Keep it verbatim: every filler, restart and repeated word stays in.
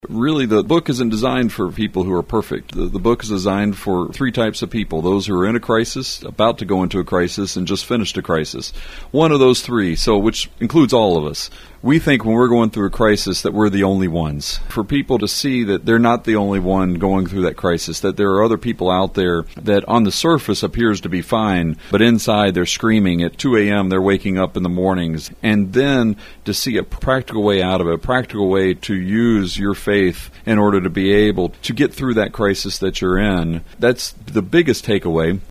Really, the book isn't designed for people who are perfect. The, the book is designed for three types of people: those who are in a crisis, about to go into a crisis, and just finished a crisis. One of those three, so which includes all of us. We think when we're going through a crisis that we're the only ones. For people to see that they're not the only one going through that crisis, that there are other people out there that on the surface appears to be fine, but inside they're screaming. At two a.m. they're waking up in the mornings. And then to see a practical way out of it, a practical way to use your faith in order to be able to get through that crisis that you're in, that's the biggest takeaway.